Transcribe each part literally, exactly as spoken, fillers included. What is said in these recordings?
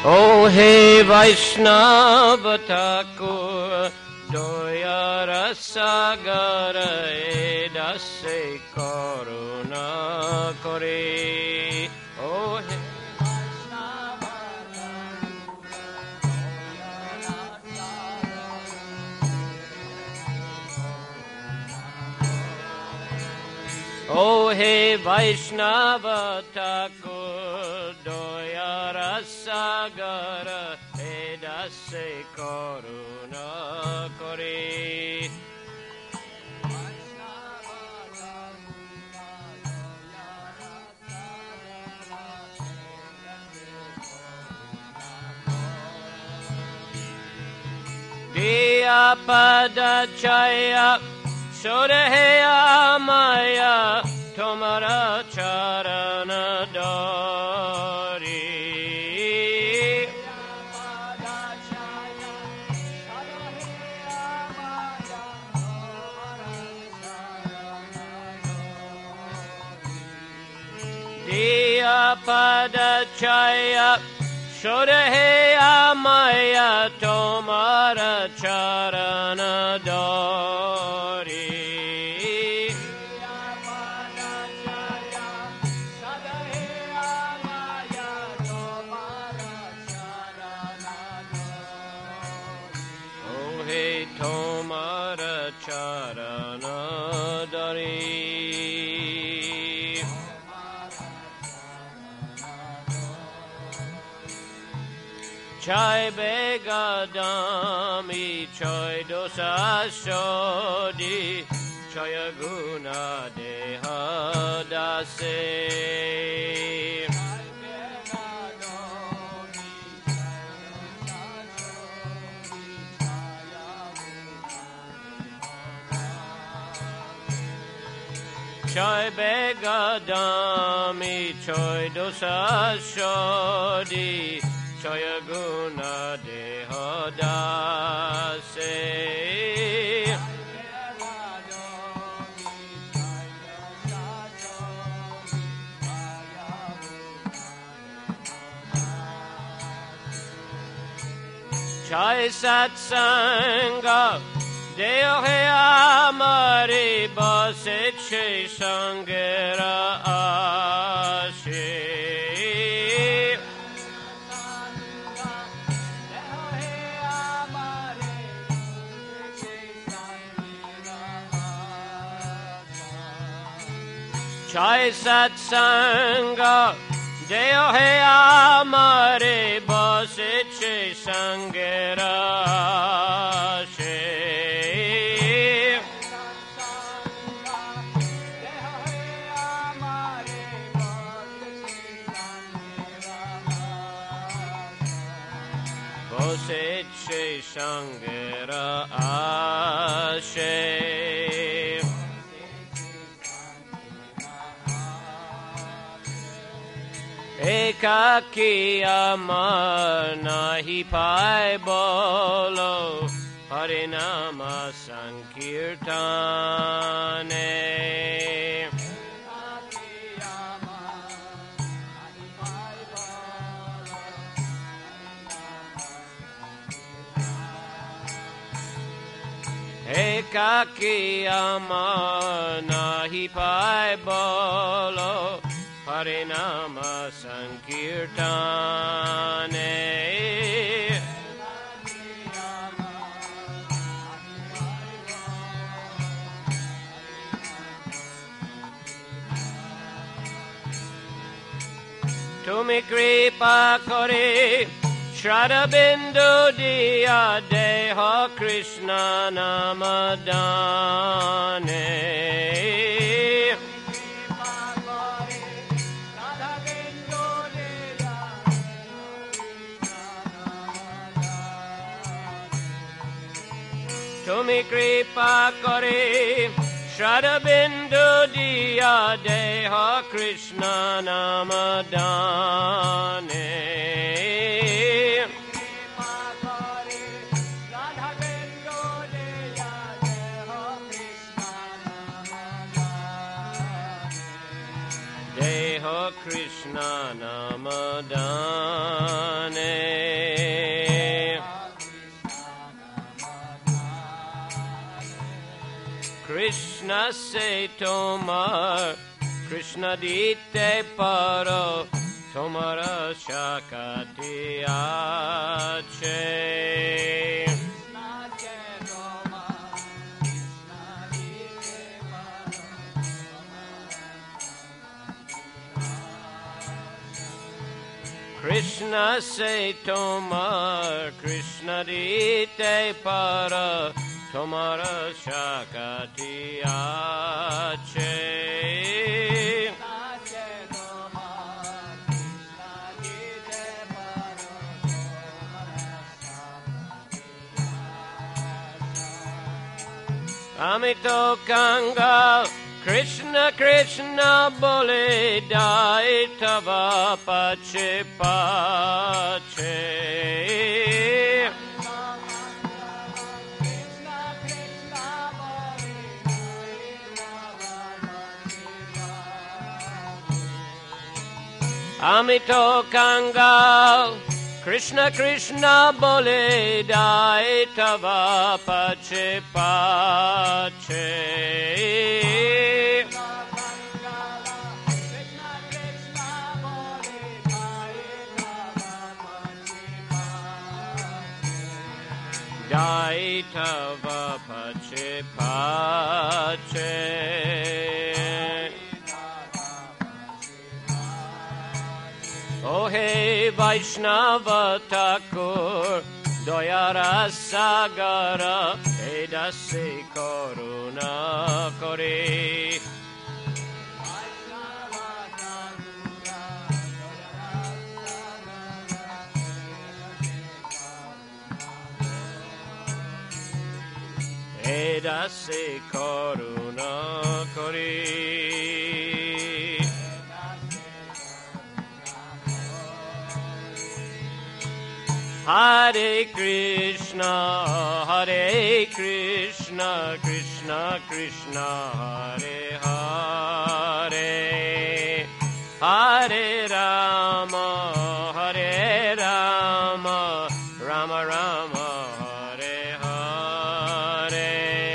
O he Vaishnava Thakur, Doya Rasagara Edase Karuna Kore. O he O he Vaishnava Thakur, Doya Rasagara Edase Karuna Kore. Diya Pada Chaya Sodeheya Maya Tomara Charana Dori. Diya Pada Chaya Sodeheya Maya Tomara Charana Dori. Tomara Charana Dari. Chai Begadami Chai Dosa Shodhi Chaya Guna Deha Dase. Chai Begadami Chai Dosa Shodhi Chaya Guna Deha Dase. Chai Satsanga Deo he amari basit she sangera ashe. Chai satsanga Deo he amari basit she sangera ashe. She Shangera Ashe. Ekaki Amar Nahi Pai Bolo Harinama Sankirtane. Ekaki Amar Nahi Pai Bolo Harinama Sankirtane. Tumi Kripa Kore Shraddha Bindu Diya Deha Krishna Namadane. Tumi Kripa Kore Shraddha Bindu Diya Deha Krishna Namadane. ho Krishna namadane. Krishna se tomar, Krishna dite paro, tomara shakati ache. Krishna se tomar, Krishna dite para, tomara shakati ache. Amito Kangal, Krishna Krishna bole dai tava pache pache. Amito Kangal, Krishna Krishna bole dai tava pache pache. Dai tava pache pache. Oh hey Vaishnava Thakur, Doyara Sagara, Edase Koruna Kore. Edase Koruna Kore. Hare Krishna, Hare Krishna, Krishna Krishna, Hare Hare, Hare Rama, Hare Rama, Rama Rama, Hare Hare.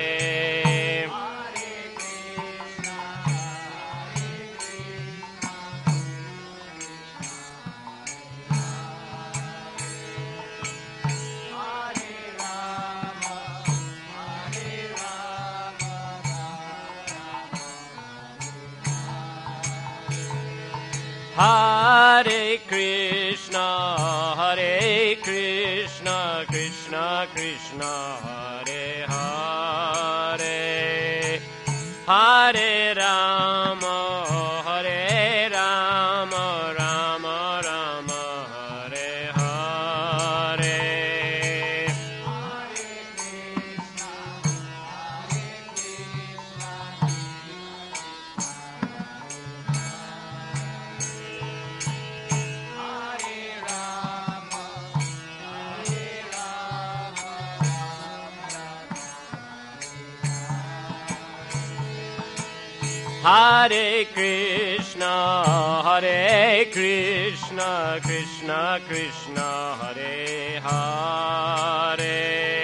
Hare Krishna, Hare Krishna, Krishna Krishna, Hare Hare, Hare Rama, Hare Rama, Rama Rama, Hare Hare. Hare Krishna, Hare Krishna, Krishna Krishna, Hare Hare,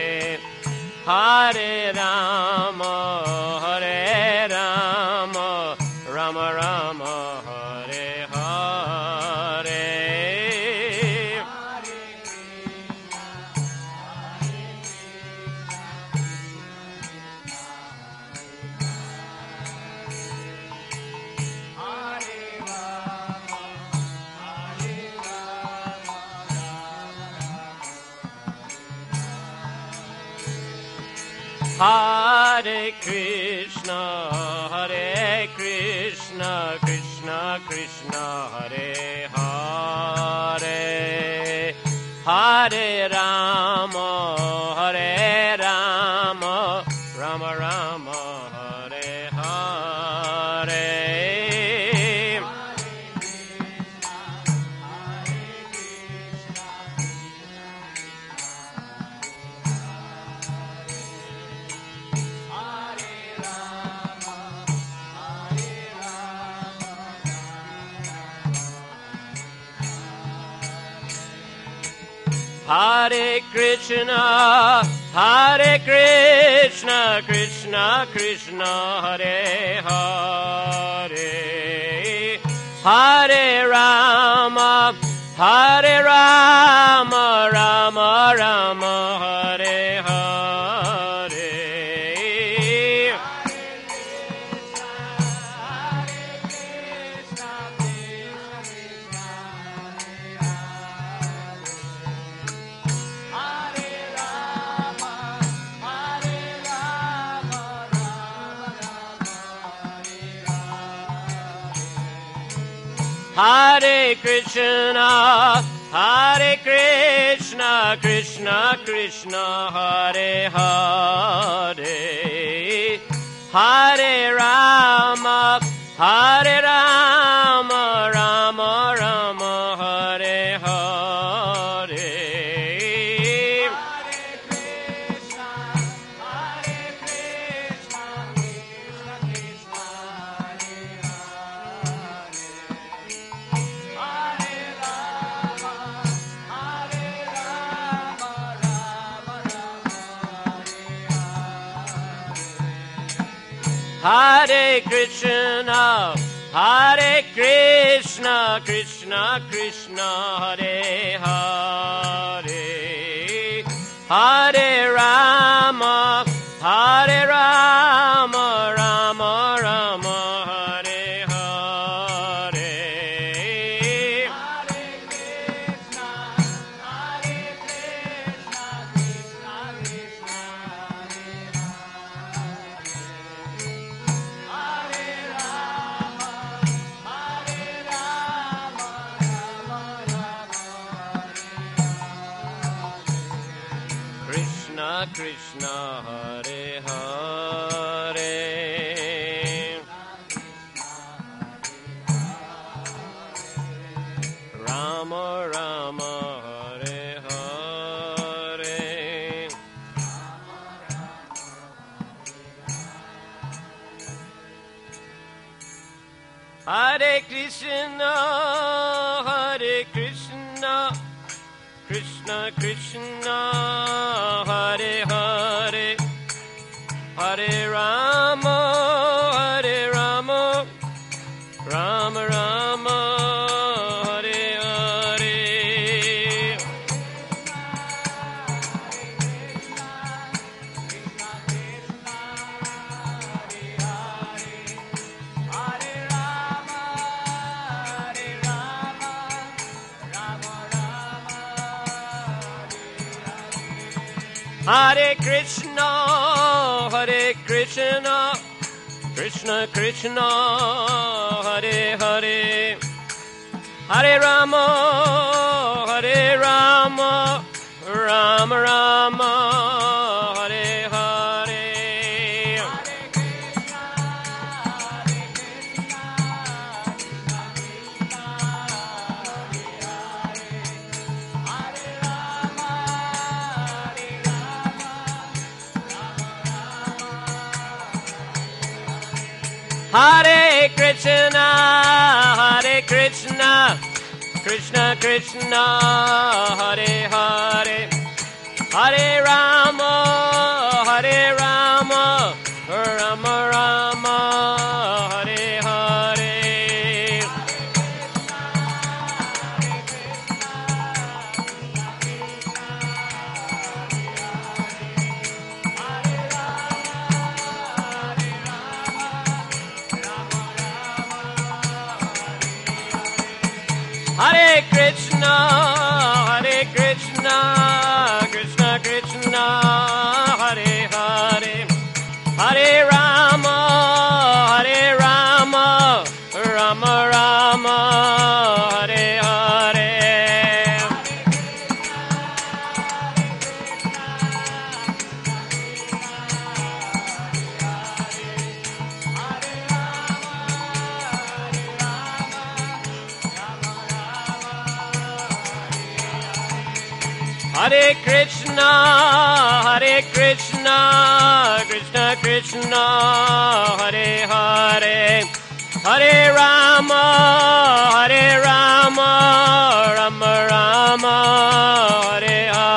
Hare Rama, Hare Rama, Rama Rama, Hare Hare. Hare Krishna, Hare Krishna, Krishna Krishna, Hare Hare, Hare Rama, Hare Rama, Rama Rama, Hare Hare. Hare Krishna, Hare Krishna, Krishna Krishna, Hare Hare, Hare Rama, Hare Rama, Rama Rama, Hare Hare. Hare Krishna, Hare Krishna, Krishna Krishna, Hare Hare, Hare Rama, Hare Rama, Rama Rama, Hare Hare. Hare Krishna, Hare Krishna, Krishna Krishna, Hare Hare, Hare Rama, Hare Rama, Rama Rama, Hare Hare. Hare Krishna, Hare Krishna, Krishna Krishna, Krishna Hare Hare, Rama Rama, Hare Hare, Hare Krishna, Hare Krishna, Krishna Krishna, Hare Hare, Hare Rama, Hare Rama, Rama Rama, Hare Hare. Hare Krishna, Hare Krishna, Krishna Krishna, Hare Hare, Hare Rama, Hare Rama, Rama Rama, Hare Hare. Hare Krishna, Hare Krishna, Krishna Krishna, Hare Hare, Hare Rama, Hare Rama, Rama Rama, Hare Hare. Hare Krishna, Hare Krishna, Krishna Krishna, Hare Hare, Hare Rama, Hare Rama, Rama Rama, Hare Hare. Hare Krishna, Hare Krishna, Krishna Krishna, Hare Hare, Hare Rama, Hare Rama, Rama Rama, Hare Hare.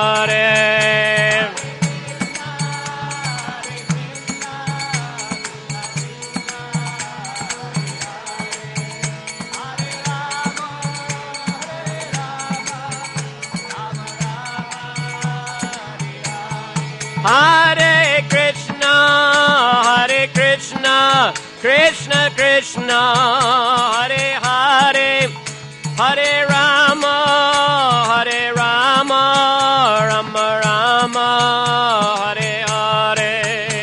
Krishna Krishna, Hare Hare, Hare Rama, Hare Rama, Rama Rama, Hare Hare.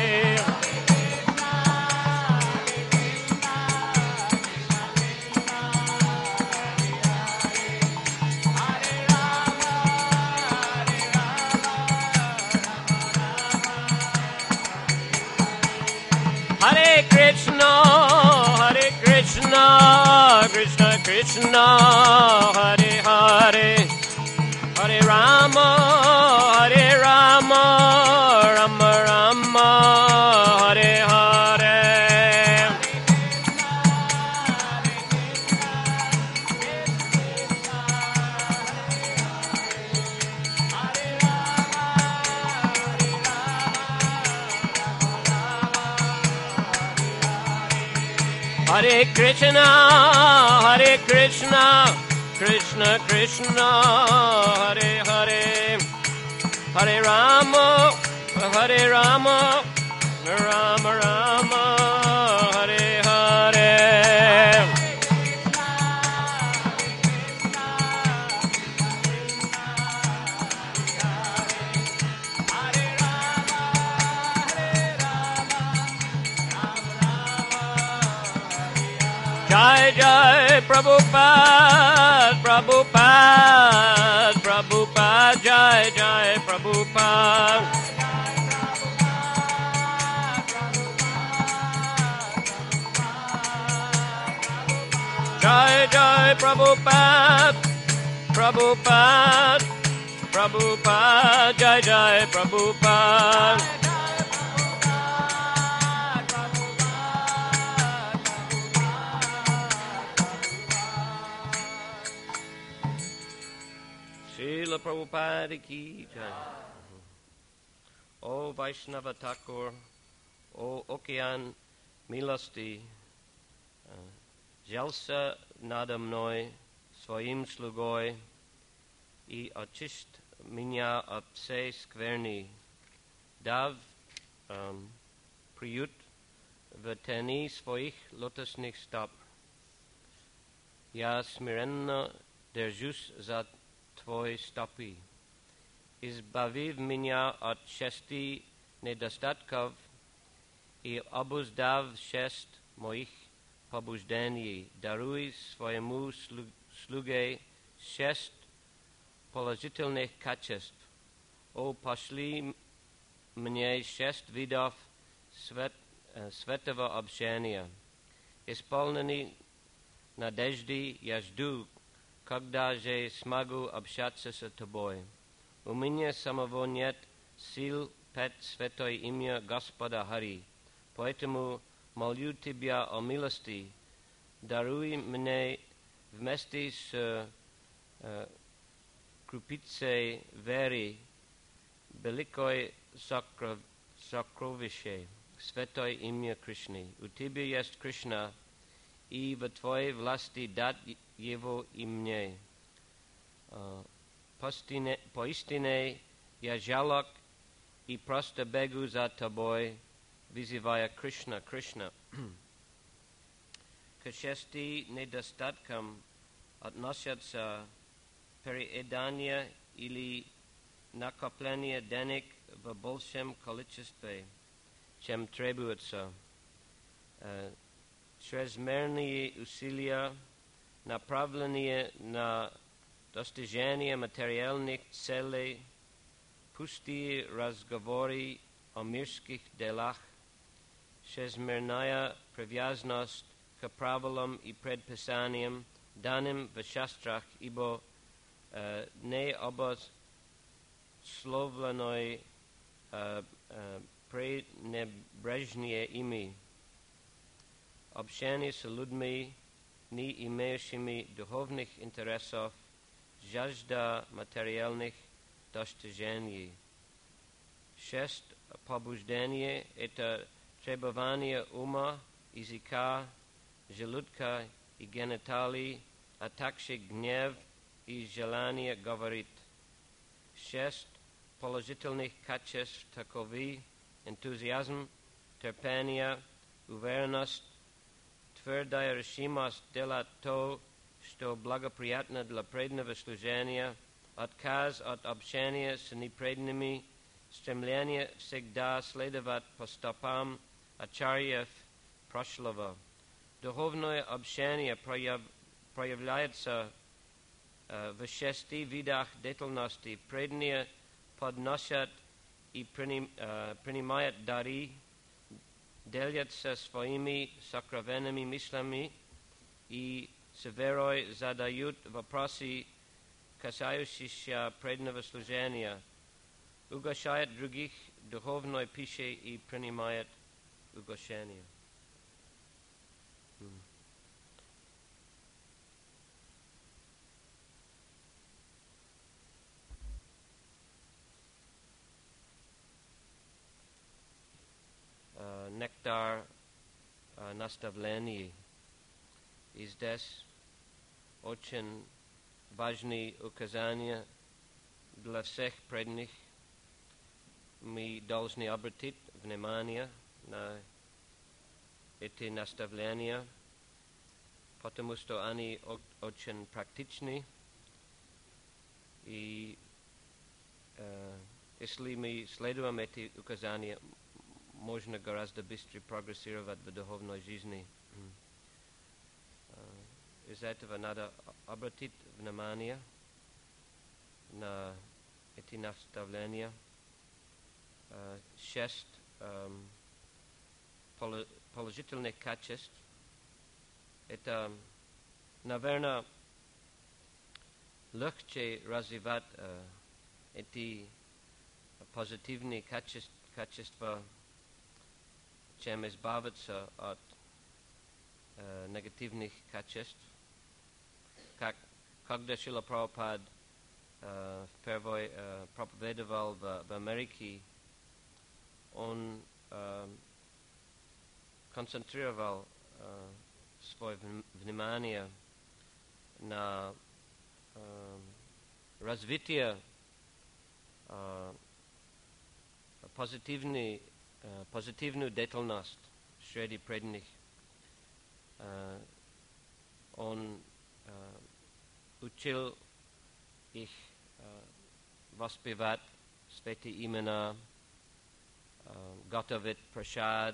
Hare Krishna, Hare Krishna, Krishna Krishna, Hare Hare, Hare Rama, Hare Rama, Rama Rama, Hare Hare. Hare Krishna, Hare Krishna, Krishna Krishna, Hare Hare, Hare Rama, Hare Rama, Rama Rama, Hare Hare. Jai Jai Prabhupada, Prabhupada, Prabhupada, Jai Jai Prabhupada. Jai Jai Prabhupada, Prabhupada, Prabhupada, Jai Jai Prabhupada. Srila Prabhupada ki jai. O Vaishnava Thakur, O Okean milosti, želsa nada mной svojim slugoj i očist меня от всей скверни, дав um, приют в тени своих лотосных стоп. Я смиренно держусь за Твои стопы. Избави меня от шести недостатков и обуздав шесть моих побуждений. Даруй своему слуге шесть положительных качеств. О, пошли мне шесть видов свет, светового общения. Исполненный надежды я жду, когда же смогу общаться с Тобой. У меня самого нет сил петь святое имя Господа Хари, поэтому молю Тебя о милости, даруй мне вместе с э, крупицей веры великое сокров, сокровище, святое имя Кришны. У Тебя есть Кришна, и в Твоей власти дать его и мне. Поистине я жалок и просто бегу за Тобой, вызывая Кришна, Кришна. К шести недостаткам относятся переедание или накопление денег в большем количестве, чем требуется, чрезмерные усилия, направленные на достижение материальных целей, пустые разговоры о мирских делах, чрезмерная привязанность к правилам и предписаниям, данным в шастрах, ибо э, не обусловленное э, э, пренебрежение ими, общение с людьми, не имеющими духовных интересов, жажда материальных достижений. Шесть побуждений – это требования ума, языка, желудка и гениталий, а также гнев и желание говорить. Шесть положительных качеств таковы: энтузиазм, терпение, уверенность, твердая решимость делать то, что благоприятно для преданного служения, отказ от общения с непреданными, стремление всегда следовать по стопам ачарьев прошлого. Духовное общение прояв, проявляется э, в шести видах деятельности. Преданные подносят и приним, э, принимают дары, делятся своими сокровенными мыслями и с верой задают вопросы, касающиеся преданного служения, угощают других духовной пищей и принимают угощение. Hmm. Uh, Nectar uh, наставлений. И здесь очень важные указания для всех преданных. Мы должны обратить внимание на эти наставления, потому что они очень практичны. И э, если мы следуем эти указания, можно гораздо быстрее прогрессировать в духовной жизни. Uh, из-за этого надо обратить внимание на эти наставления. Uh, шесть um, поли- положительных качеств. Это, наверное, легче развивать uh, эти позитивные качества, качества, чем избавиться от uh, негативных качеств. Как, когда Шрила Прабхупад uh, впервые uh, проповедовал в, в Америке, он uh, концентрировал uh, свое внимание на uh, развитие uh, позитивной Uh, позитивную деятельность среди преданных. Uh, он uh, учил их uh, воспевать святые имена, uh, готовить прасад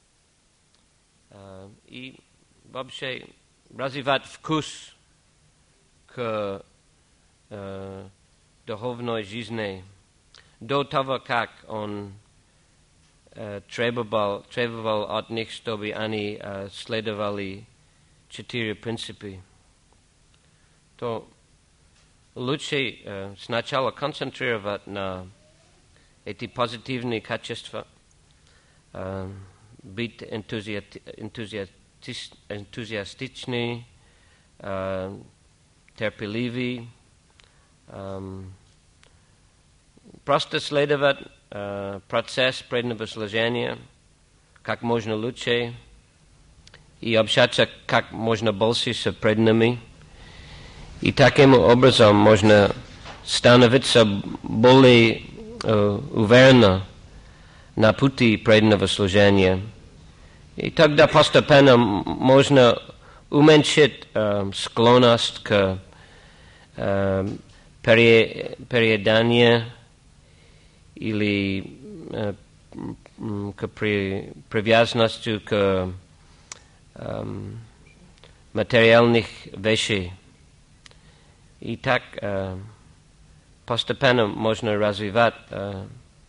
uh, и вообще развивать вкус к uh, духовной жизни до того, как он Uh, требовал, требовал от них, чтобы они uh, следовали четыре принципы, то лучше uh, сначала концентрировать на эти позитивные качества, uh, быть энтузиати- энтузиати- энтузиастичный, uh, терпеливый, um, просто следовать Uh, процесс преданного служения как можно лучше и общаться как можно больше с преданными. И таким образом можно становиться более uh, уверенно на пути преданного служения. И тогда постепенно можно уменьшить uh, склонность к uh, перееданию или э, к при, привязанности к э, материальных вещей. И так э, постепенно можно развивать э,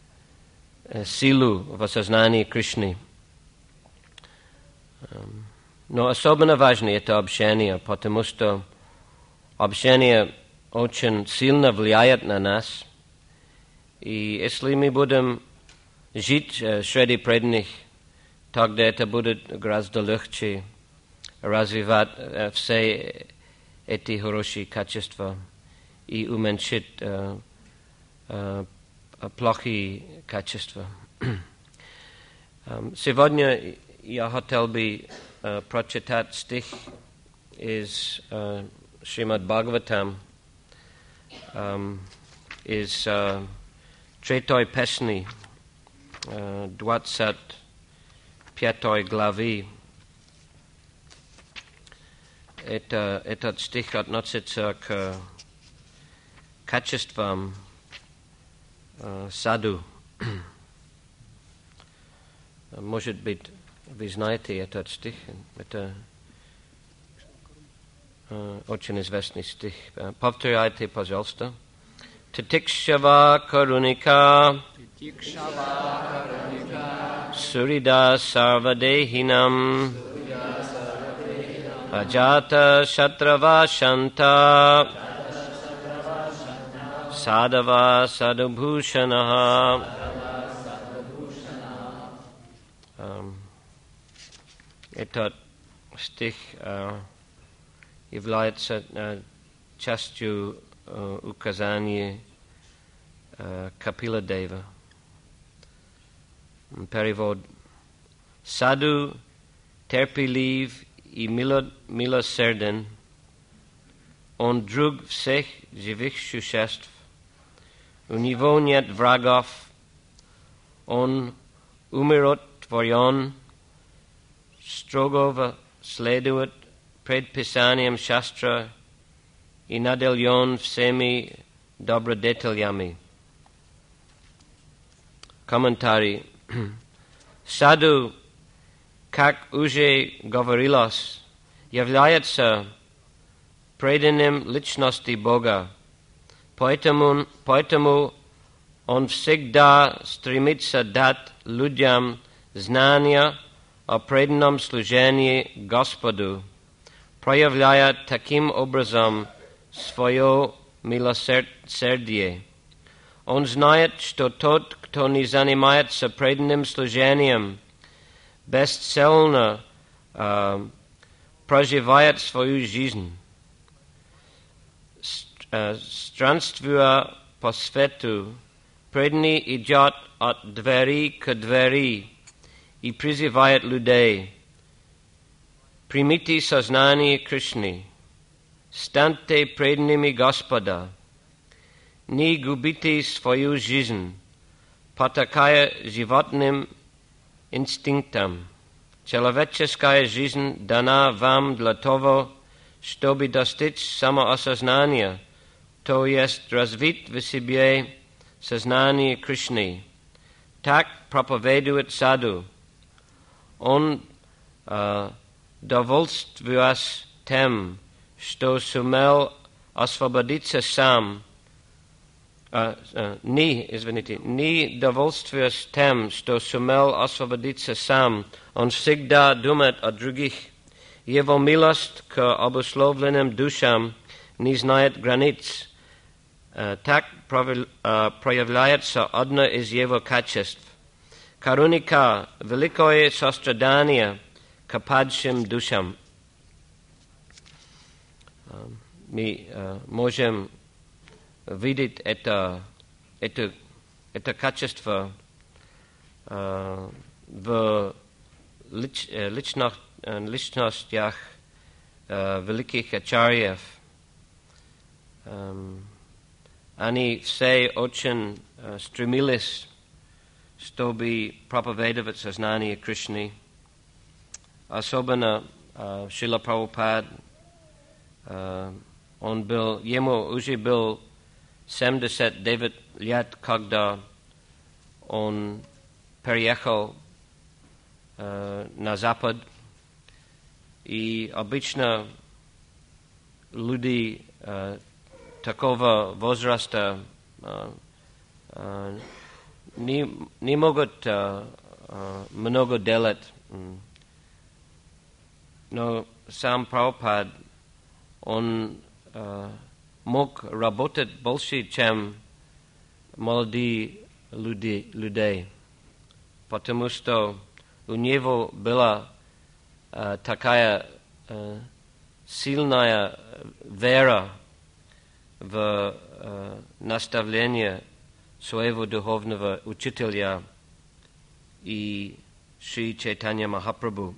силу в осознании Кришны. Э, но особенно важно это общение, потому что общение очень сильно влияет на нас. И если мы будем жить uh, среди преданных, тогда это будет гораздо легче развивать uh, все эти хорошие качества и уменьшить uh, uh, плохие качества. um, сегодня я хотел бы uh, прочитать стих из uh, Шримад Бхагаватам, um, из uh, Третой песни, двадцать пятой главы. это, этот стих относится к качествам э, саду. Может быть, вы знаете этот стих. Это э, очень известный стих. Повторяйте, пожалуйста. Titikshava karunika Surida sarvadehinam Ajata shatrava shanta Sadava sadubhushanaha. Этот стих является частью указания Капила Дева. Перевод. Саду терпелив и милосерден, он друг всех живых существ, у него нет врагов, он умиротворен, строго следует предписаниям шастра и наделен всеми добродетелями. Комментарий. Саду, как уже говорилось, является преданным личности Бога, поэтому, поэтому он всегда стремится дать людям знания о преданном служении Господу, проявляя таким образом свое милосердие. Он знает, что тот, кто не занимается преданным служением, бесцельно э, проживает свою жизнь, э, странствуя по свету, преданный идет от двери к двери и призывает людей: примите сознание Кришны, станьте преданными Господа, не губите свою жизнь, потакая животным инстинктам. Человеческая жизнь дана вам для того, чтобы достичь самоосознания, то есть развить в себе сознание Кришны. Так проповедует саду. Он, э, довольствуясь тем, что сумел освободиться сам, Uh, uh, не, извините, не довольствуясь тем, что сумел освободиться сам, он всегда думает о других. Его милость к обусловленным душам не знает границ. Uh, так uh, проявляется одно из его качеств. Каруника, великое сострадание к падшим душам. Uh, мы uh, можем видеть это, это, это качество э, в лич, э, личных, э, личностях э, великих ачарьев. Э, они все очень э, стремились, чтобы проповедовать сознание Кришны. Особенно э, Шрила Прабхупад, э, он был, ему уже был семьдесят девять лет, когда он переехал э, на Запад, и обычно люди э, такого возраста э, э, не, не могут э, э, много делать. Но сам Прабхупад, он э, мог работать больше, чем молодые люди, людей, потому что у него была э, такая э, сильная вера в э, наставление своего духовного учителя и Шри Чайтанья Махапрабху.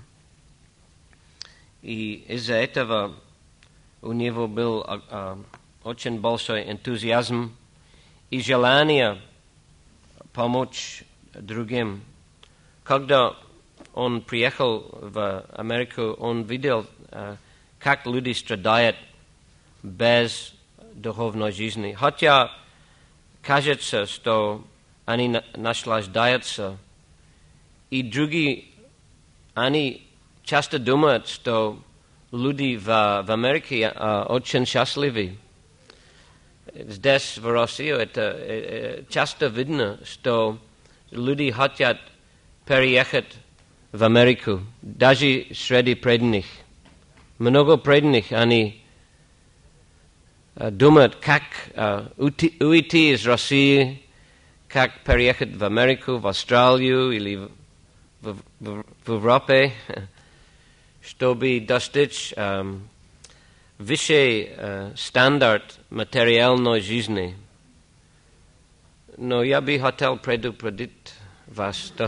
И из-за этого у него был а, а, очень большой энтузиазм и желание помочь другим. Когда он приехал в Америку, он видел, а, как люди страдают без духовной жизни. Хотя кажется, что они наслаждаются, и другие, они часто думают, что люди в, в Америке uh, очень счастливы. Здесь, в России, это uh, часто видно, что люди хотят переехать в Америку, даже среди преданных. Много преданных, они uh, думают, как uh, уйти, уйти из России, как переехать в Америку, в Австралию или в, в, в, в Европе, чтобы достичь um, высший uh, стандарт материальной жизни. Но я бы хотел предупредить вас, что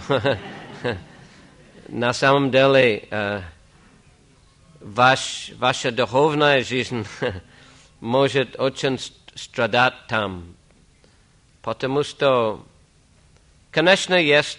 на самом деле uh, ваш, ваша духовная жизнь может очень страдать там, потому что, конечно, есть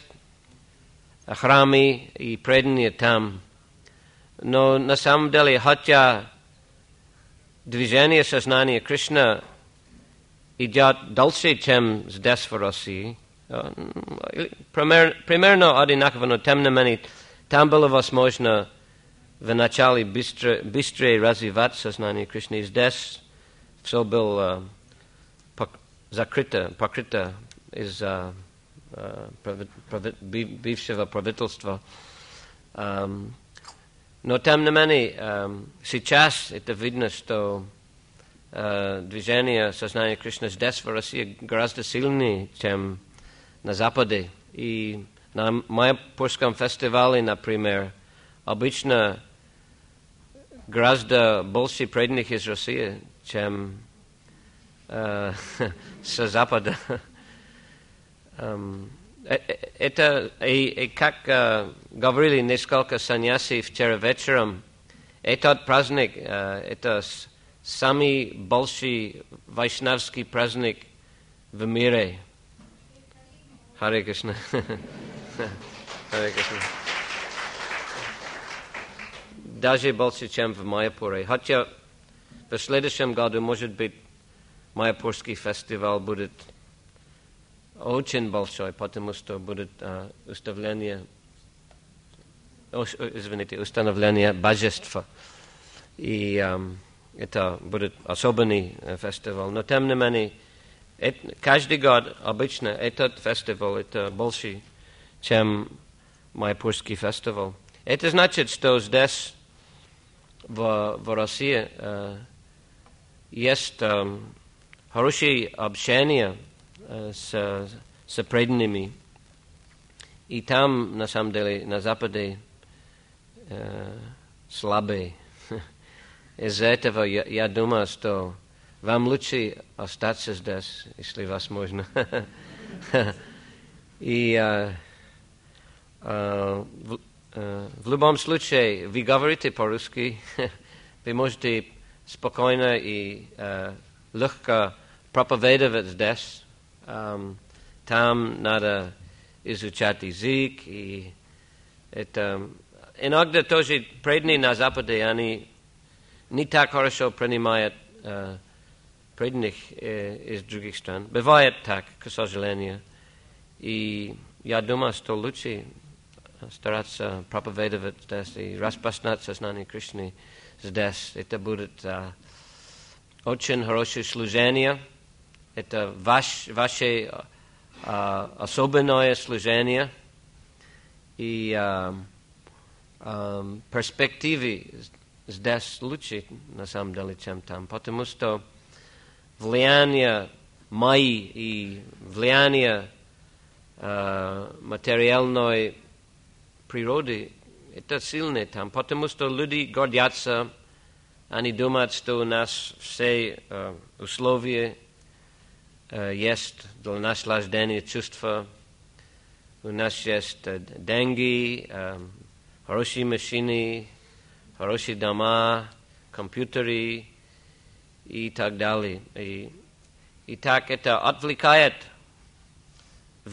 храмы и преданные там, но на самом деле, хотя движение сознания Кришны идет дальше, чем здесь в России, пример, примерно одинаково, но тем не менее, там было возможно в начале быстро, быстро развивать сознание Кришны. Здесь все было uh, закрыто, покрыто из-за uh, прави, прави, бывшего правительства. Um, Но тем не менее, um, сейчас это видно, что uh, движение сознания Кришны здесь в России гораздо сильнее, чем на Западе. И на Майяпурском фестивале, например, обычно гораздо больше преданных из России, чем uh, с Запада. um, Это, и, и как uh, говорили несколько саньяси вчера вечером, этот праздник, uh, это самый большой вайшнавский праздник в мире. Харе Кришна. Харе Кришна. Даже больше, чем в Майяпуре. Хотя в следующем году, может быть, Майяпурский фестиваль будет очень большой, потому что будет uh, установление, о, извините, установление божества. И um, это будет особенный uh, фестиваль. Но тем не менее, это, каждый год обычно этот фестиваль это больше, чем Майяпурский фестиваль. Это значит, что здесь, в, в России, uh, есть um, хорошее общение С, с преданными. И там, на самом деле, на Западе э, слабые. Из-за этого я, я думаю, что вам лучше остаться здесь, если возможно. И э, э, в, э, в любом случае, вы говорите по-русски, вы можете спокойно и э, легко проповедовать здесь. Um, там надо изучать язык, и это... Иногда тоже преданные на Западе, они не так хорошо принимают uh, преданных uh, из других стран. Бывает так, к сожалению. И я думаю, что лучше стараться проповедовать здесь и распространять сознание Кришны здесь. Это будет uh, очень хорошее служение. Это ваш, ваше uh, особенное служение, и uh, um, перспективы здесь лучше, на самом деле, чем там, потому что влияние майи и влияние uh, материальной природы это сильное там, потому что люди гордятся, они думают, что у нас все uh, условия Uh, есть для наслаждения чувства. У нас есть uh, деньги, um, хорошие машины, хорошие дома, компьютеры и так далее. И, и так это отвлекает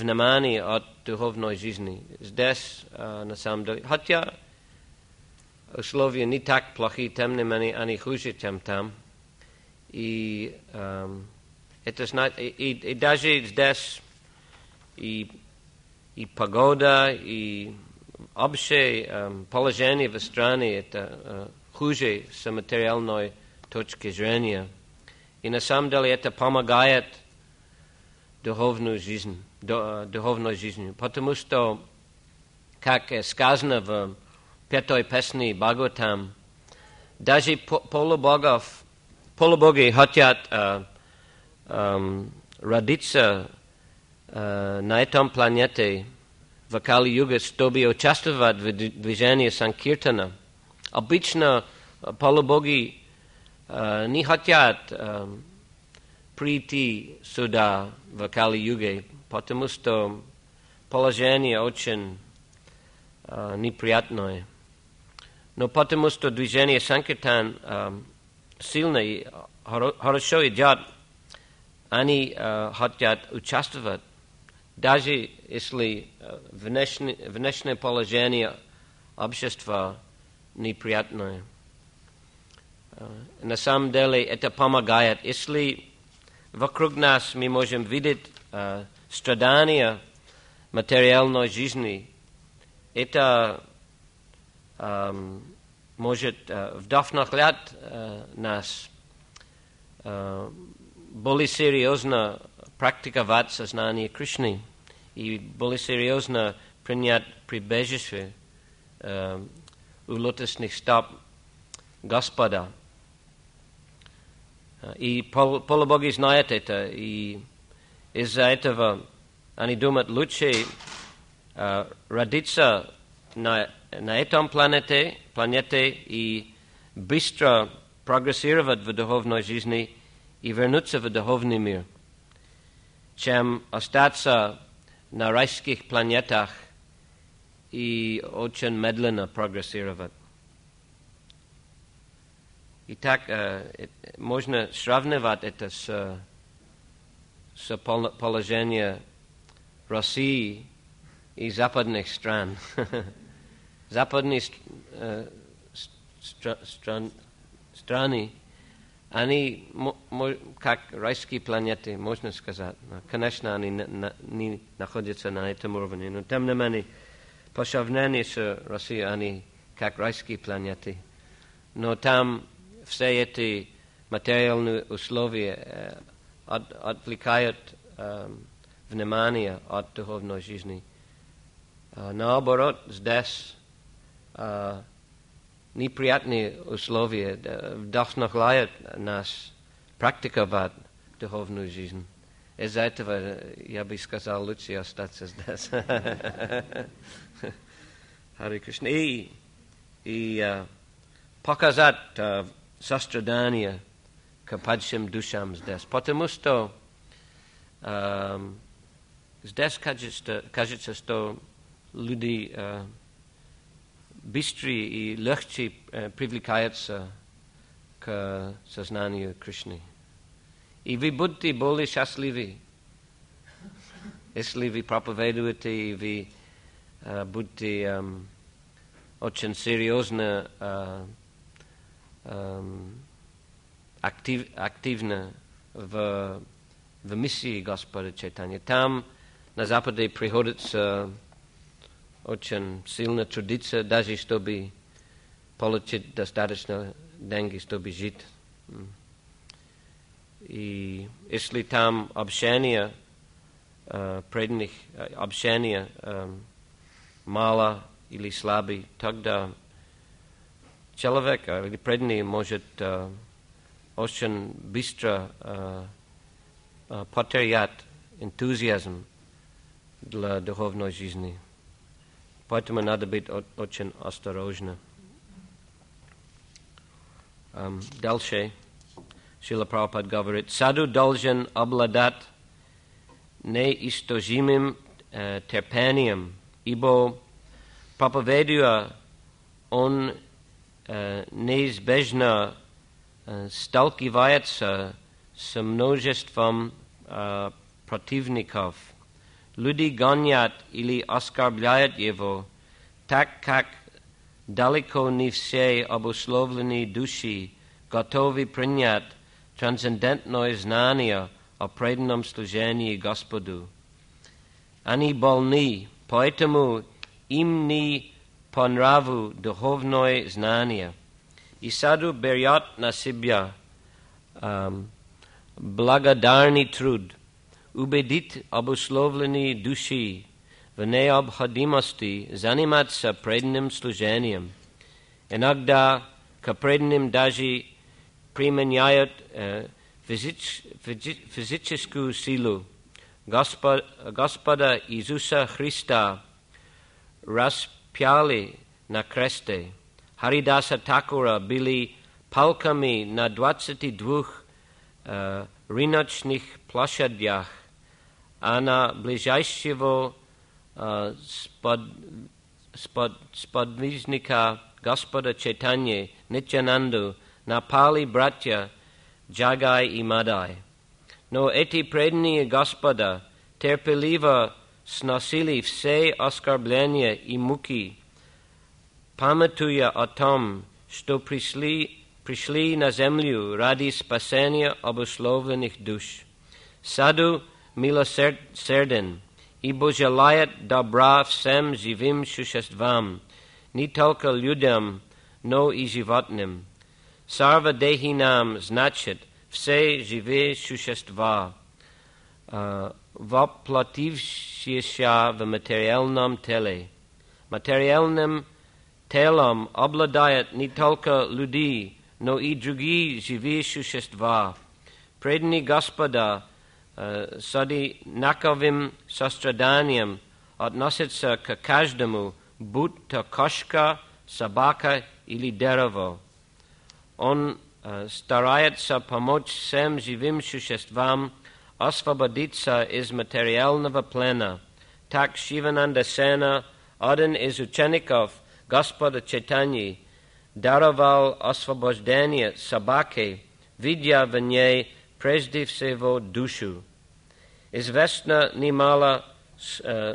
внимание от духовной жизни. Здесь, uh, на самом деле, хотя условия не так плохи, тем не менее они хуже, чем там. И, um, это, и, и, и даже здесь и, и погода, и общее um, положение в стране это uh, хуже с материальной точки зрения. И на самом деле это помогает духовную жизнь, духовной жизни, потому что, как сказано в пятой песне Бхагаватам, даже полубогов, полубоги хотят uh, um, родиться uh, на этом планете в Кали-юге, чтобы участвовать в движении Санкиртана. Обычно полубоги uh, не хотят uh, прийти сюда в Кали-юге, потому что положение очень uh, неприятное. Но потому что движение Санкиртан uh, сильно и хорошо идет, они uh, хотят участвовать, даже если uh, внешне, внешнее положение общества неприятное. Uh, на самом деле это помогает. Если вокруг нас мы можем видеть uh, страдания материальной жизни, это um, может uh, вдохновлять uh, нас uh, более серьезно практиковать сознание Кришны и более серьезно принять прибежище uh, у лотосных стоп Господа. И пол, полубоги знают это, и из-за этого они думают, лучше uh, родиться на, на этом планете, планете и быстро прогрессировать в духовной жизни и вернуться в духовный мир, чем остаться на райских планетах и очень медленно прогрессировать. Итак, uh, можно сравнивать это с, с положением России и западных стран. Западные uh, стра- стран, страны, они мо- мо- как райские планеты, можно сказать. Конечно, они на, на, не находятся на этом уровне, но тем не менее, по сравнению с Россией, они как райские планеты. Но там все эти материальные условия э, от, отвлекают э, внимание от духовной жизни. А наоборот, здесь э, неприятные условия вдохновляют нас практиковать духовную жизнь. Из-за этого я бы сказал, лучше остаться здесь. Харе Кришна. И, и uh, показать uh, сострадание к падшим душам здесь. Потому что uh, здесь кажется, кажется, что люди uh, быстрее и легче uh, привлекаются к сознанию Кришны. И вы будете более счастливы, если вы проповедуете, и вы uh, будете um, очень серьезно uh, um, актив, активно в, в миссии Господа Чайтанья. Там на Западе приходится очень сильно трудиться, даже чтобы получить достаточно денег, чтобы жить. И если там общение, uh, преданных, uh, общение uh, мало или слабый, тогда человек или преданный может uh, очень быстро uh, uh, потерять энтузиазм для духовной жизни. Поэтому надо быть очень осторожным. Um, дальше Шрила Прабхупад говорит: «Саду должен обладать неистощимым э, терпением, ибо, проповедуя, он э, неизбежно э, сталкивается с множеством э, противников. Люди гонят или оскорбляют его, так как Далеко не все обусловленные души готовы принять трансцендентное знание о преданном служении Господу. Они больны, поэтому им не по нраву духовное знание. И саду берет на себя эм, благодарный труд убедить обусловленные души в необходимости заниматься преданным служением. Иногда к преданным даже применяют э, физич, физи, физическую силу. Господ, Господа Иисуса Христа распяли на кресте. Харидаса Такура били палками на двадцати двух э, рыночных площадях, а на ближайшего э, спод, спод, сподвижника Господа Чайтаньи Нитьянанду напали братья Джагай и Мадай. Но эти преданные Господа терпеливо сносили все оскорбления и муки, памятуя о том, что пришли, пришли на землю ради спасения обусловленных душ. Саду милосерден, ибо желает добра всем живым существам, не только людям, но и животным. Сарва дехинам значит все живые существа, uh, воплотившиеся в материальном теле. Материальным телом обладают не только люди, но и другие живые существа. Преданные Господа uh, с одинаковым состраданием относятся к каждому, будь то кошка, собака или дерево. Он uh, старается помочь всем живым существам освободиться из материального плена. Так Шивананда Сена, один из учеников Господа Чайтаньи, даровал освобождение собаке, видя в ней прежде всего душу. Известно немало uh,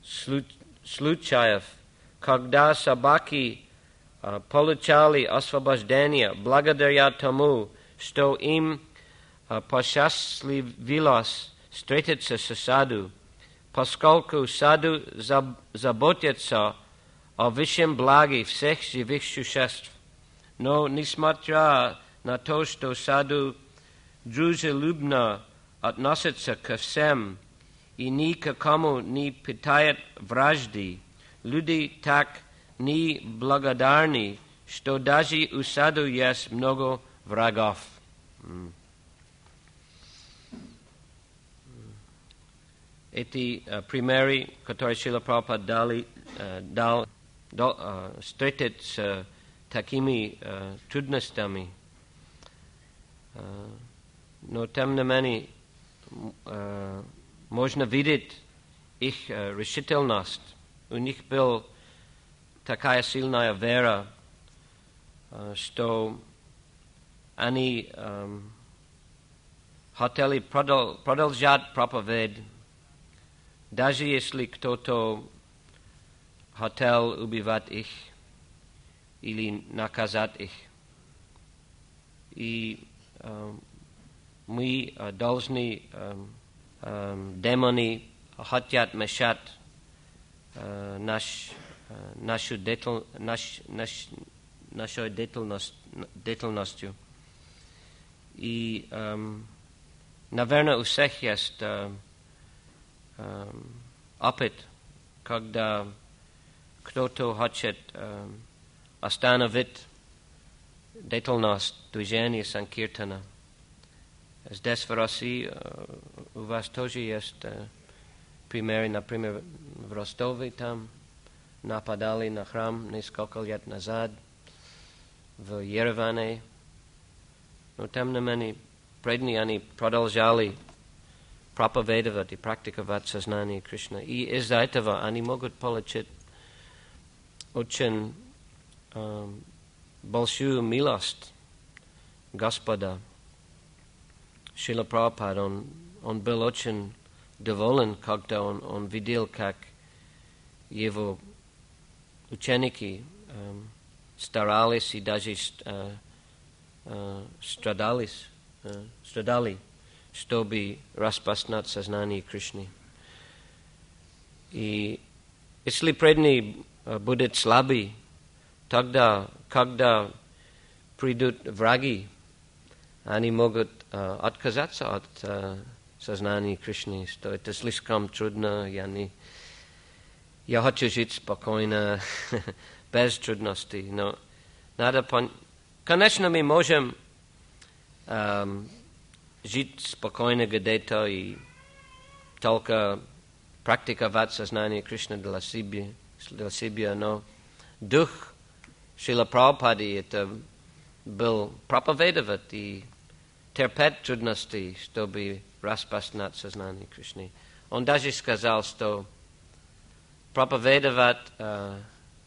случаев, когда собаки Uh, получали освобождение благодаря тому, что им uh, посчастливилось встретиться с саду, поскольку саду заб- заботится о высшем благе всех живых существ. Но, несмотря на то, что саду дружелюбно относится ко всем и ни к кому не питает вражды, люди так не благодарны, что даже у саду есть много врагов. Эти uh, примеры, которые Шрила Прабхупада дали, uh, дал, дал, uh, встретят с uh, такими uh, трудностями. Uh, но тем не менее uh, можно видеть их uh, решительность. У них был такая сильная вера, что они um, хотели продол- продолжать проповедь, даже если кто-то хотел убивать их или наказать их. И um, мы uh, должны, um, um, демоны хотят мешать uh, наш нашу детал, наш, наш, нашей деятельность, деятельностью. И, эм, наверное, у всех есть э, э, опыт, когда кто-то хочет э, остановить деятельность движения Санкиртана. Здесь в России э, у вас тоже есть э, примеры, например, в Ростове там нападали на храм несколько лет назад, в Ереване. Но тем не менее, преданные они продолжали проповедовать и практиковать сознание Кришны. И из-за этого они могут получить очень э, большую милость Господа. Шрила Прабхупада, он, он был очень доволен, когда он, он видел, как его ученики эм, старались и даже uh, uh, страдались, uh, страдали, чтобы распознать сознание Кришны. И если преданный uh, будет слабый, тогда, когда придут враги, они могут uh, отказаться от uh, сознания Кришны, что это слишком трудно, я, не, я хочу жить спокойно, без трудностей. Но надо пон... Конечно, мы можем um, жить спокойно где-то и только практиковать сознание Кришны для себя, для себя, но дух Шрила Прабхупады это был проповедовать и терпеть трудности, чтобы распознать сознание Кришны. Он даже сказал, что проповедовать uh,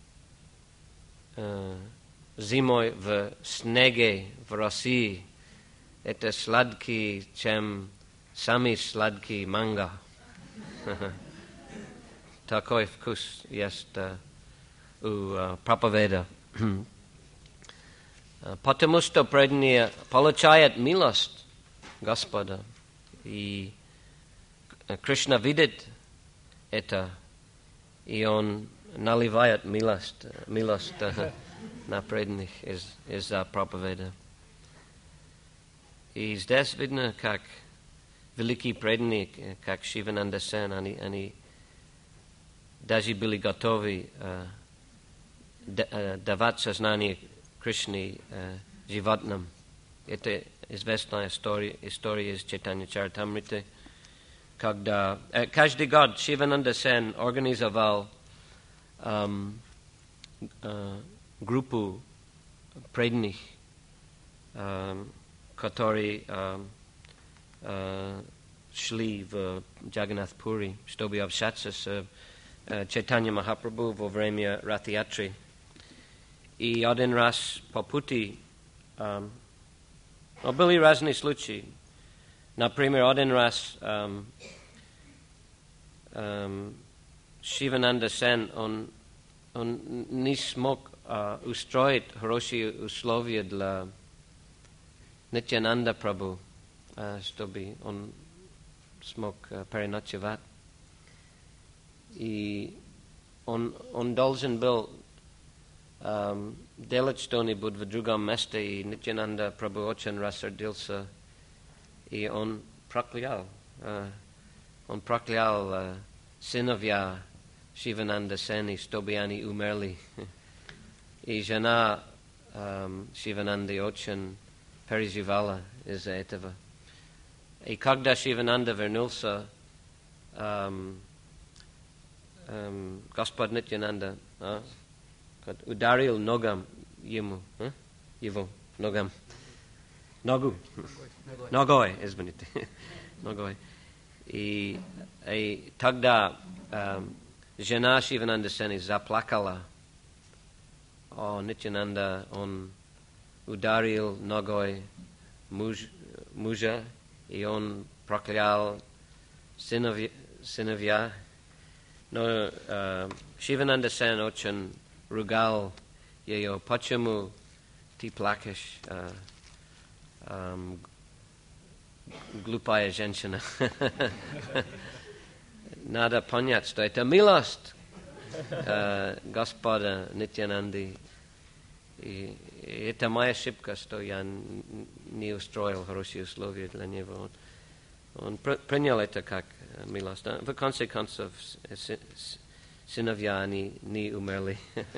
uh, зимой в снеге в России это сладкий, чем самый сладкий манго. Такой вкус есть uh, у uh, проповеда. Потому что преданные получают милость Господа. И Кришна видит это, и Он наливает милость, милость на преданных из, из-за проповеда. И здесь видно, как великие преданные, как Шивананда Сен, они, они даже были готовы uh, uh, давать сознание Кришны uh, животным. Это известная история, история из Чайтанья Чаритамриты, когда uh, каждый год Шивананда Сен организовал um, uh, группу преданных, um, которые um, uh, шли в Джаганнатх-пури, чтобы общаться с uh, Чайтанья Махапрабху во время Ратха-ятры. И один раз по пути, um, но были разные случаи. Например, один раз um, um, Шивананда Сен, он, он не смог uh, устроить хорошие условия для Нитьянанда Прабху, uh, чтобы он смог uh, переночевать. И он, он должен был um, делать что-нибудь в другом месте, и Нитьянанда Прабху очень рассердился, и он проклял, uh, он проклял uh, сыновья Шивананда Сени, чтобы они умерли. И жена um, Шивананды очень переживала из-за этого. И когда Шивананда вернулся, um, um, Господь Нитьянанда uh, ударил ногам ему, uh, его ногам, ногу, ногой, извините, ногой. И, и тогда um, жена Шивананда Сени заплакала. О, Нитьянанда, он ударил ногой муж, мужа, и он проклял сыновья. сыновья. Но uh, Шивананда Сен очень ругал ее, почему ты плачешь, uh, um, глупая женщина. Надо понять, что это милость uh, Господа Нитьянанды. И, и это моя ошибка, что я не устроил хорошие условия для него. Он, он пр- принял это как милость. В конце концов, сыновья они не умерли.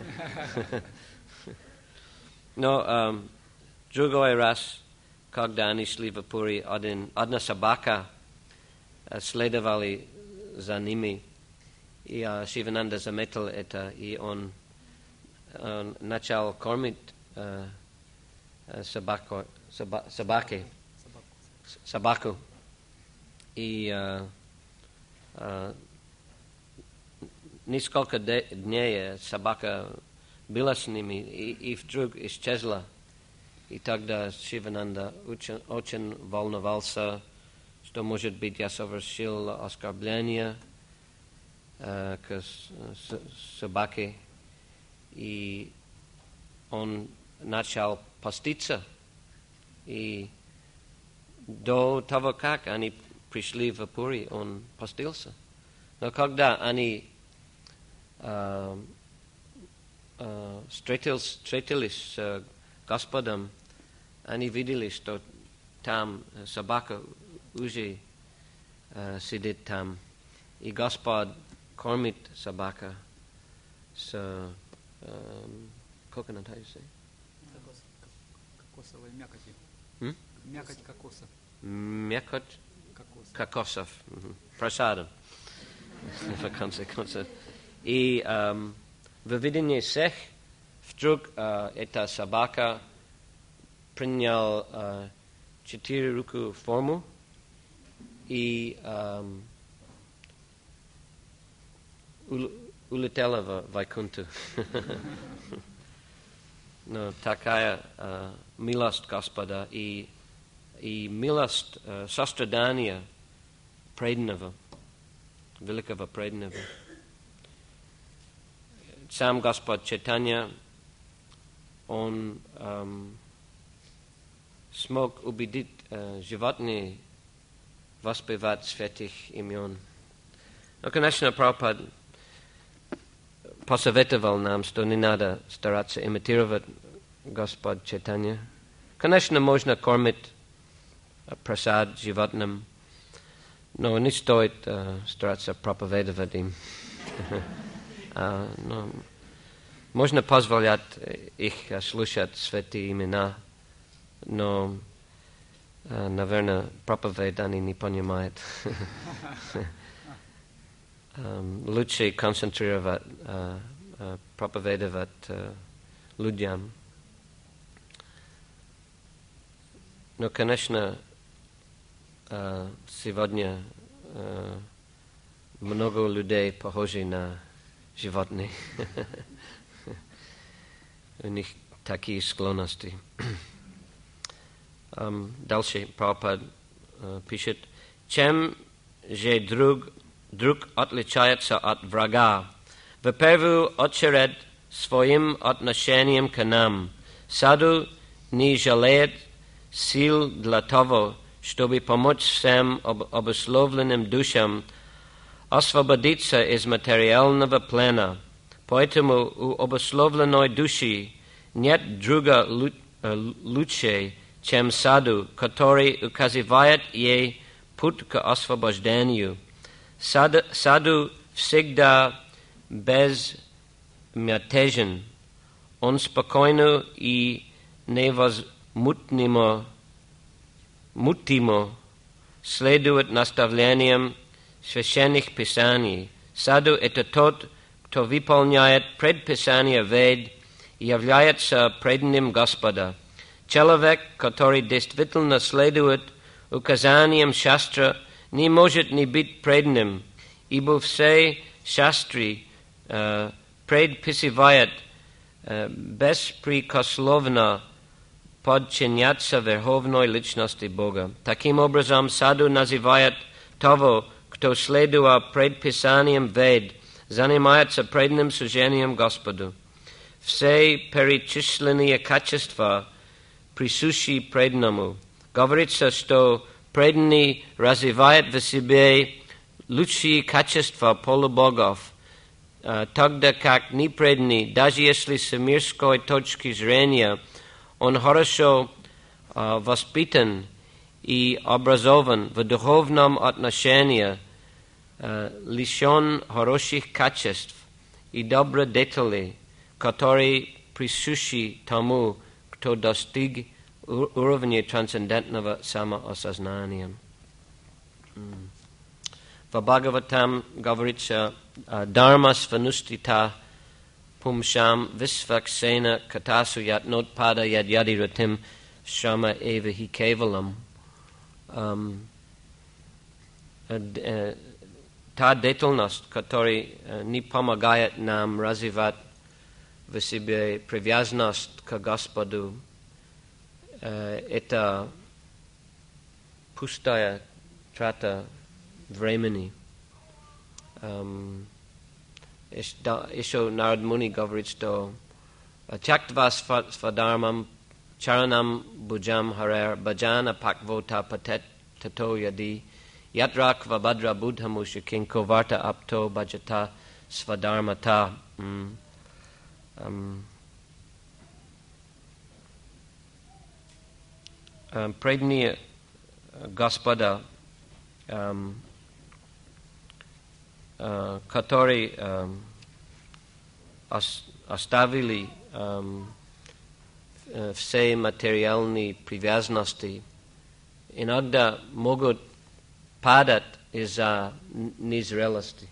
Но um, другой раз, когда они шли в Пури, один, одна собака uh, следовали за ними, и uh, Шивананда заметил это, и он, он начал кормить uh, uh, собаку, соба, собаки, собаку. И uh, uh, несколько дней собака была с ними, и, и вдруг исчезла. И тогда Шивананда очень, очень волновался, что, может быть, я совершил оскорбление uh, к с, собаке. И он начал поститься. И до того, как они пришли в Пури, он постился. Но когда они э, э, встретились, встретились с Господом, они видели, что там собака уже э, сидит там, и Господь кормит собака с э, coconut, how you say? Кокосовой мякоти. Hmm? Мякоть кокоса. Мякоть Кокос. кокосов. Просадом. В конце концов. И эм, в видении всех вдруг э, эта собака принял э, четыре руку форму и эм, улетела в Вайкунту. Но такая э, милость Господа и, и милость э, сострадания преданного, великого преданного. Сам Господь Чайтанья, он эм, смог убедить э, животные воспевать святых имен. Но, конечно, Прабхупад посоветовал нам, что не надо стараться имитировать Господь Чайтанья. Конечно, можно кормить прасад животным, но не стоит uh, стараться проповедовать им. uh, но можно позволять их слушать святые имена, но, uh, наверное, проповедь они не понимают. Um, лучше концентрировать, uh, uh, проповедовать uh, людям. Но, конечно, uh, сегодня uh, много людей похожи на животных. У них такие склонности. um, дальше Прабхупад uh, пишет: чем же друг Друг отличается от врага. В первую очередь своим отношением к нам. Саду не жалеет сил для того, чтобы помочь всем об- обусловленным душам освободиться из материального плена. Поэтому у обусловленной души нет друга лучше, чем саду, который указывает ей путь к освобождению. Саду, саду всегда безмятежен. Он спокойно и невозмутимо мутимо следует наставлениям священных писаний. Саду — это тот, кто выполняет предписания Вед и является преданным Господа. Человек, который действительно следует указаниям Шастра, не может не быть преданным, ибо все шастры uh, предписывают uh, беспрекословно подчиняться верховной личности Бога. Таким образом, саду называет того, кто, следуя предписаниям Вед, занимается преданным служением Господу. Все перечисленные качества присущи преданному. Говорится, что преданный развивает в себе лучшие качества полубогов, тогда как непреданный, даже если с мирской точки зрения он хорошо воспитан и образован в духовном отношении, лишен хороших качеств и добродетелей, которые присущи тому, кто достиг уровня трансцендентного самоосознания. В Бхагаватам говорится: «Дharma сванустита пумшам висваксена катасу ятнотпада ядядиратим шама эвахи кевалам». Та деятельность, которая не помогает нам развивать в себе привязанность к Господу, это пустая трата времени. Um, еще Нарад Муни говорит, что Tyaktva svadharmam charanam bhujam harer bhajana pakvota patet tato yadi yatrakva badra buddhamusha kinko varta apto bhajata svadharmata. Mm. Um, um, Predni Господа, um, uh, которые um, ос- оставили um, uh, все материальные привязанности, иногда могут падать из-за незрелости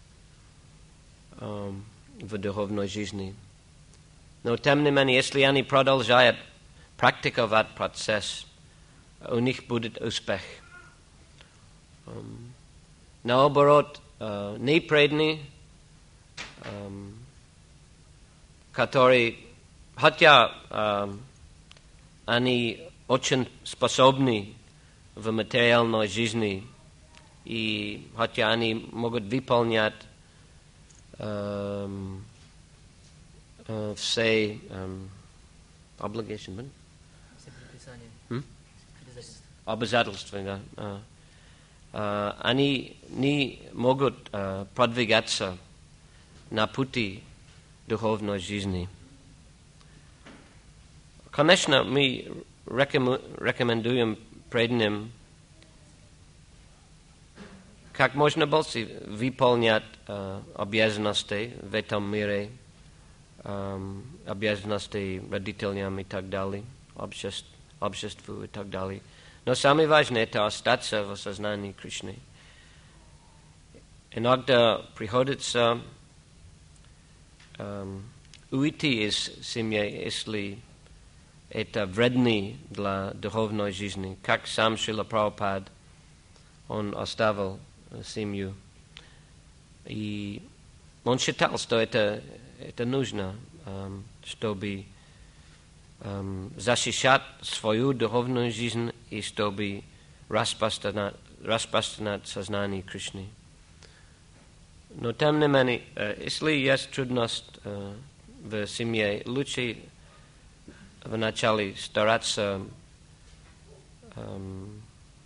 um, в духовной жизни. Но тем не менее, если они продолжают практиковать процесс, у них будет успех. Um, наоборот, uh, непредные, um, которые, хотя um, они очень способны в материальной жизни, и хотя они могут выполнять um, uh, все um, obligation, hmm? обязательства, да. Uh, uh, они не могут uh, продвигаться на пути духовной жизни. Конечно, мы рекомендуем преданным как можно больше выполнять uh, обязанности в этом мире, um, обязанности родителям и так далее, обществ, обществу и так далее. Но самое важное — это остаться в осознании Кришны. Иногда приходится um, уйти из семьи, если это вредно для духовной жизни. Как сам Шрила Прабхупад, он оставил семью. И он считал, что это, это нужно, um, чтобы um, защищать свою духовную жизнь и чтобы распространять, распространять сознание Кришны. Но тем не менее, если есть трудность uh, в семье, лучше вначале стараться um,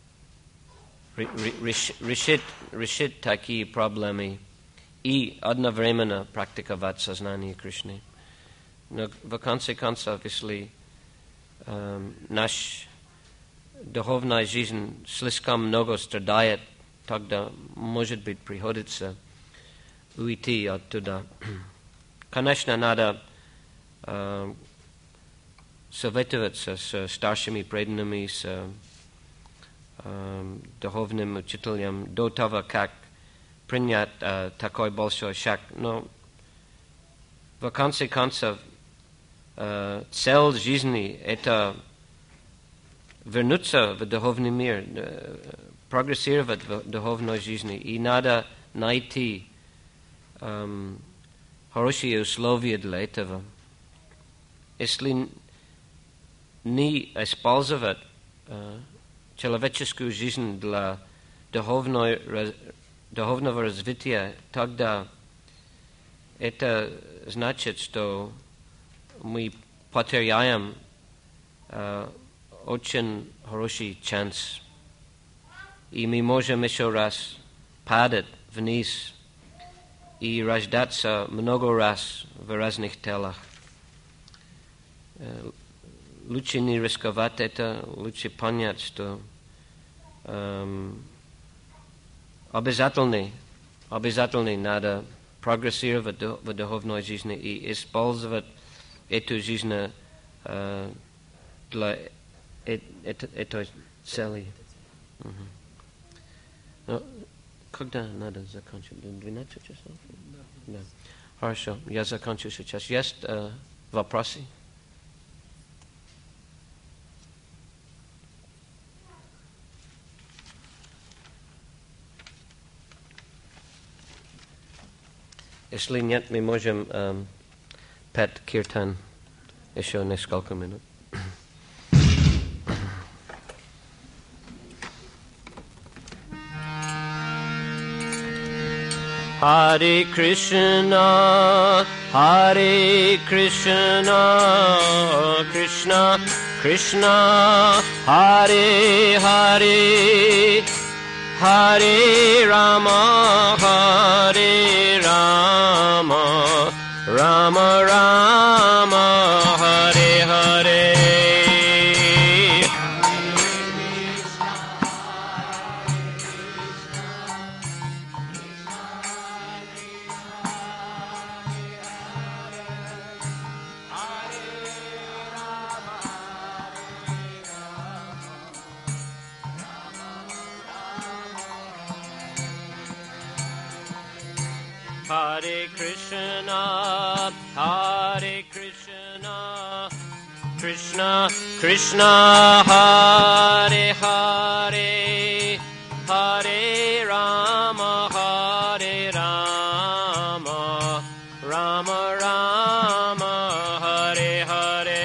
решить, решить такие проблемы и одновременно практиковать сознание Кришны. Но в конце концов, если um, наша духовная жизнь слишком много страдает, тогда, может быть, приходится уйти оттуда. Конечно, надо uh, советоваться с старшими преданными, с uh, духовным учителем до того, как принять uh, такой большой шаг. Но в конце концов, uh, цель жизни — это вернуться в духовный мир, uh, прогрессировать в духовной жизни, и надо найти um, хорошие условия для этого. Если не использовать uh, человеческую жизнь для духовной, раз, духовного развития, тогда это значит, что мы потеряем uh, очень хороший шанс, и мы можем еще раз падать вниз и рождаться много раз в разных телах. Uh, лучше не рисковать это, лучше понять, что um, обязательно, обязательно надо прогрессировать в духовной жизни и использовать эту жизнь uh, для этой цели. Uh-huh. Но когда надо закончить? двенадцать часов? Да. Да. Хорошо, я закончу сейчас. Есть uh, вопросы? Если нет, мы можем um, петь киртан еще несколько минут. Hare Krishna, Hare Krishna, Krishna, Krishna, Hare Hare, Hare Rama, Hare Rama, Rama Rama, Hare Hare. Hare Krishna, Hare Krishna, Krishna, Krishna, Hare Hare, Hare Rama, Hare Rama, Rama Rama, Hare Hare.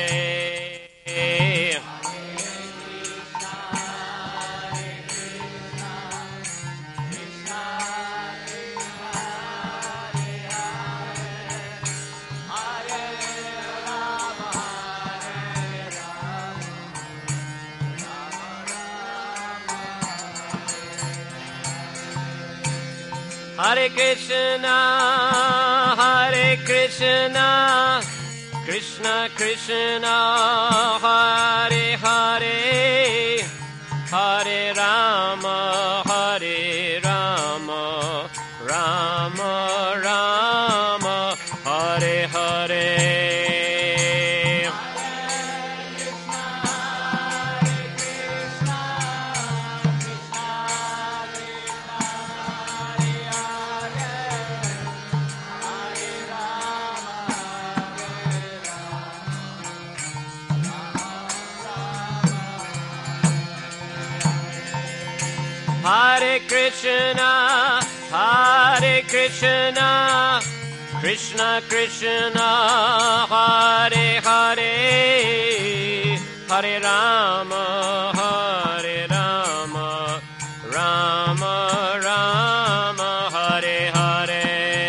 Hare Krishna, Hare Krishna, Krishna Krishna, Hare Hare, Hare Rama, Hare Rama, Rama Rama, Hare Hare. Hare Krishna, Hare Krishna, Krishna Krishna, Hare Hare, Hare Rama, Hare Rama, Rama Rama, Hare Hare.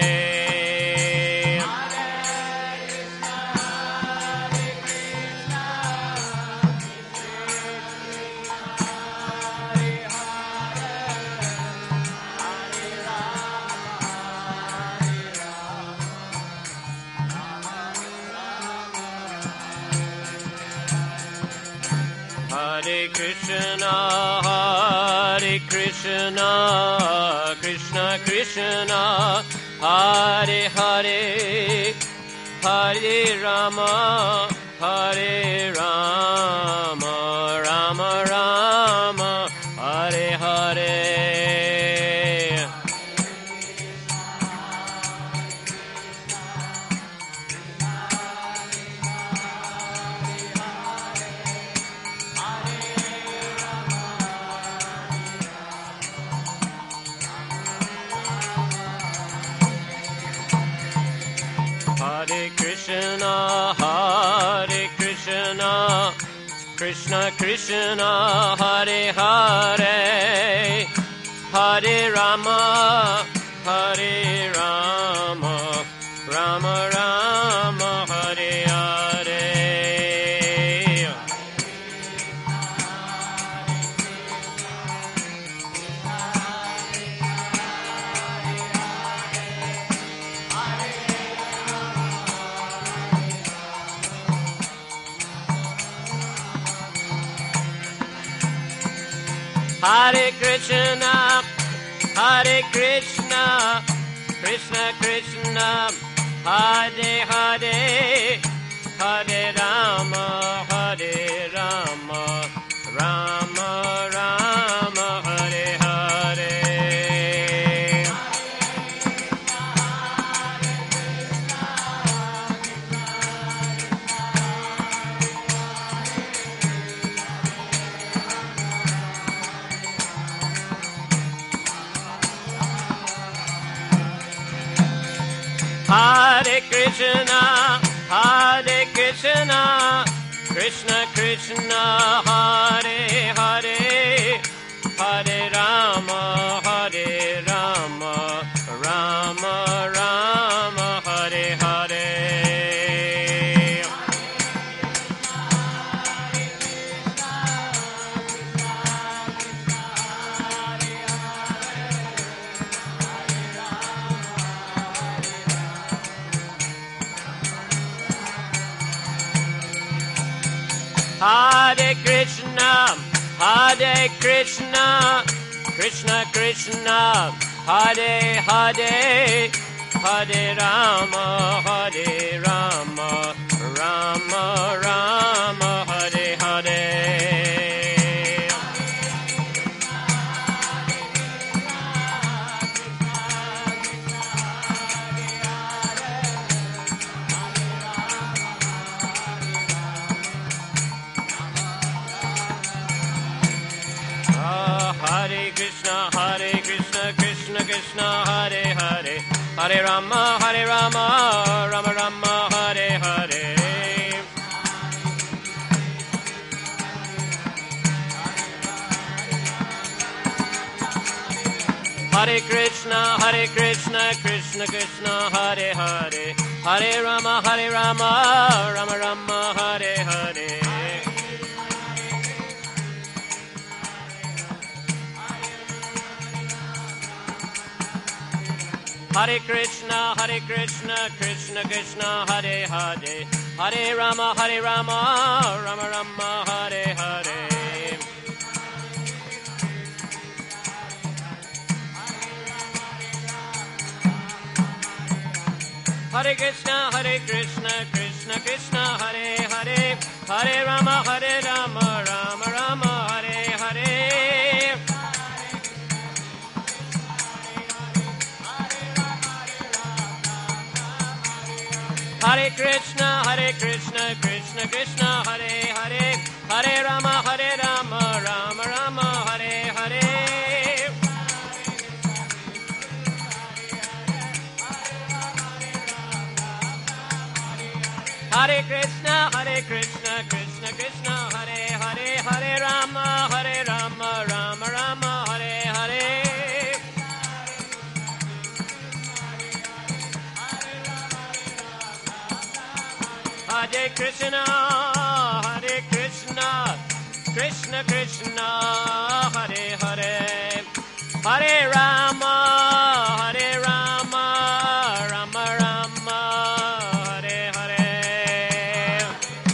Hare Krishna, Hare Krishna, Krishna Krishna, Hare Hare, Hare Rama, Hare Rama, Rama Rama, Hare Hare. Hare Krishna, Hare Krishna, Krishna Krishna, Hare Hare, Hare Rama, Hare Rama, Rama Rama, Hare Hare. Hare Krishna, Hare Krishna, Krishna Krishna, Hare Hare, Hare Rama, Hare Rama, Rama Rama, Hare Hare. Hare Krishna, Hare Krishna, Krishna Krishna, Hare Hare, Hare Rama, Hare Rama, Rama Hare Krishna, Hare Krishna, Krishna Krishna, Hare Hare, Hare Rama, Hare Rama, Rama Rama, Hare Hare. Hare Krishna, Hare Krishna, Krishna Krishna, Hare Hare, Hare Rama, Hare Rama, Rama Rama, Hare Hare. Hare Krishna, Hare Krishna, Krishna Krishna, Hare Hare, Hare Rama, Hare Rama, Rama Rama, Hare Hare. Hare Krishna, Hare Krishna, Krishna Krishna, Hare Hare, Hare Rama, Hare Rama, Rama Rama, Hare Hare. Hare Krishna, Hare Krishna, Krishna Krishna, Hare Hare, Hare Rama, Hare Rama, Rama Rama, Hare Hare. Hare Krishna, Hare Krishna, Krishna Krishna, Hare Hare, Hare Rama, Hare Rama, Rama Rama, Hare Hare. Hare Krishna, Hare Krishna, Krishna Krishna, Hare Hare, Hare Rama, Hare Rama, Rama Rama, Hare Hare. Hare Krishna, Hare Krishna, Krishna Krishna, Hare Hare, Hare Rama, Hare Rama, Rama Rama, Hare Hare.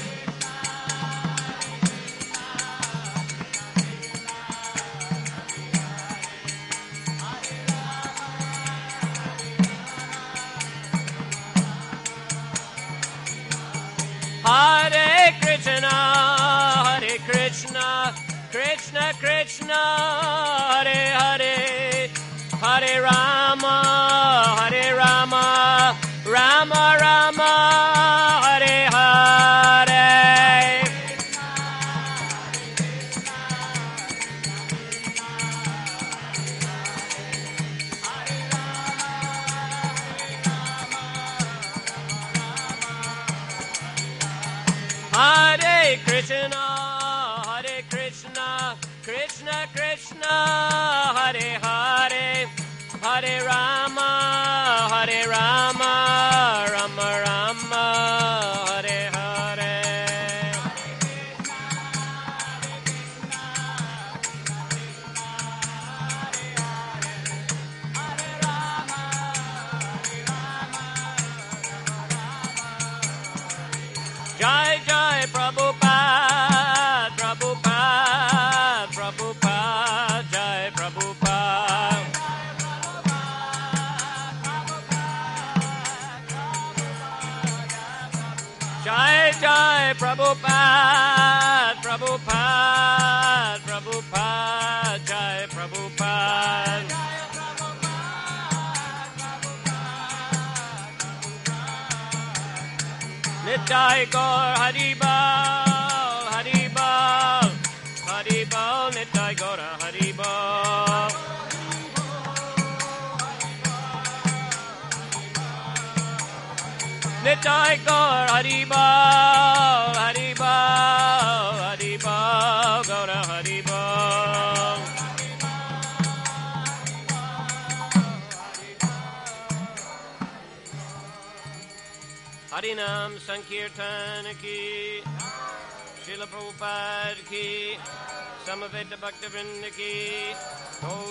Hare Krishna, Hare Krishna, Krishna Krishna, Hare Hare, Hare Rama, Hare Rama, Rama Rama, Hare Hare. Hare Krishna, Hare Krishna, Krishna Krishna, Hare Hare, Hare Rama, Hare Rama, Rama Rama, Hare Hare. Jai Jai Prabhupada, Prabhupada, Prabhupada, Jai Prabhupada. Jai Jai Prabhupada, Prabhupada, Prabhupada, Jai Prabhupada. Nitai Gaur Haribol, Haribol, Haribol, Nitai Gaur Haribol. Nitai Gaur Haribol, Haribol, Haribol, Gaur Haribol. Harinam Sankirtan ki, Srila Prabhupada ki, Samaveta Bhaktivinoda ki,